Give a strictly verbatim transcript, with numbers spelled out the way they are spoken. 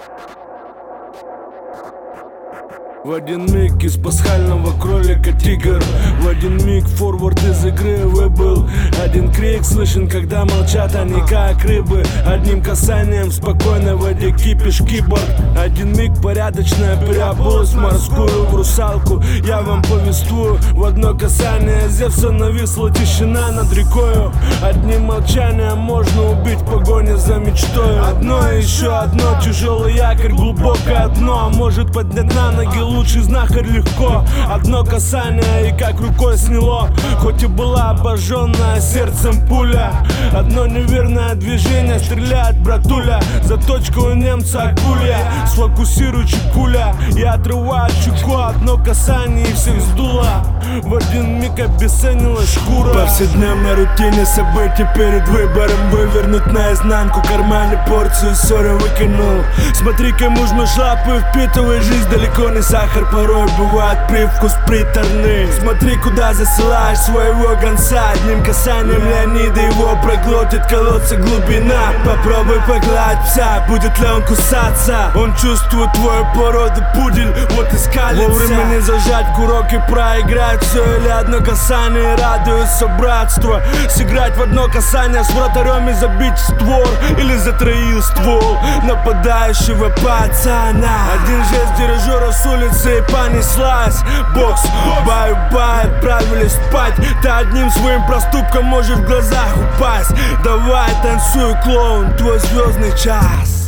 В один миг из пасхального кролика тигр, в один миг форвард из игры выбыл. Один крик слышен, когда молчат они как рыбы. Одним касанием в спокойной воде кипиш киборг. Один миг порядочная переобулась в морскую в русалку. Я вам повествую, в одно касание Зевса нависла тишина над рекою. Одним молчанием можно убить в погоне за мечтой. Одно и еще одно, тяжелый якорь, глубокое дно. А может поднять на ноги лучший знахарь легко. Одно касание и как рукой сняло. Хоть и была обожженная сердцем пуля. Одно неверное движение стреляет братуля. Заточка у немца акулья. Сфокусируй чекуля. Я отрываю чеку, одно касание и всех сдуло. В один миг обесценилась шкура. Повседневной рутине событий перед выбором вывернуть наизнанку. В кармане порцию ссоры выкинул. Смотри, кому жмешь лапы, впитывай жизнь. Далеко не сахар, порой бывает привкус приторный. Смотри, куда засылаешь своего гонца. Одним касанием Леонида его проглотит колодца глубина. Попробуй погладь пса, будет ли он кусаться. Он чувствует твою породу пудель, вот и скалится. Вовремя не зажать курок и проиграть все. Или одно касание радуется братство. Сыграть в одно касание с вратарем и забить створ. Или затроил ствол нападающего пацана. Один жест дирижера с улицы и понеслась. Бокс, бай-бай, отправились спать. Ты одним своим проступком можешь в глазах упасть. Давай танцуй, клоун, твой звездный час.